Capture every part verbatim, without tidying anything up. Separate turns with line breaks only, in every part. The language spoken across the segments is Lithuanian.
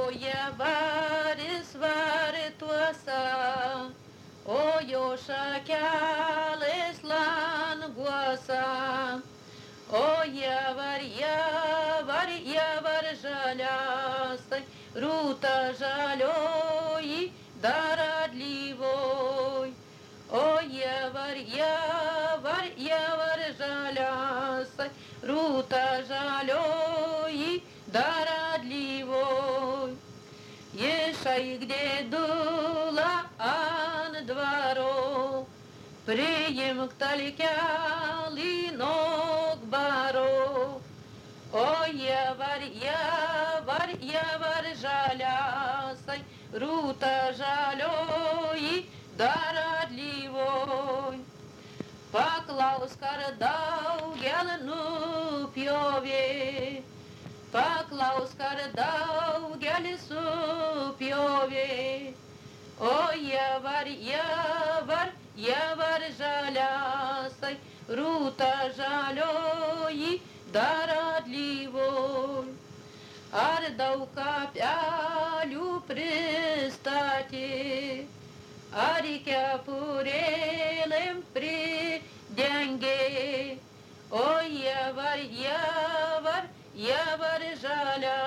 o javaris vartuosa, o jo šakelės languosa. O javar, javar, javar žaliasai, rūta žalioji dar atlyvoj. O javar, javar, javar žaliasai, rūta žalioji dar atlyvoj. Ješaik dėdula ant dvaro, priimk talkelį nok baro. O javar, javar, javar žaliasai, rūta žalioji dar atlyvoj. Paklausk, ar daugel nupjovė, paklausk, ar daugelį supjovė. O javar, javar, javar žaliasai, rūta žalioji dar atlyvoj. Ar daug kapelių pristatė, ar kepurėlėm pridengė. O javar, javar, javar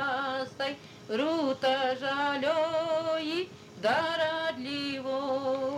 žaliasai, rūta žalioji dar atlyvoj.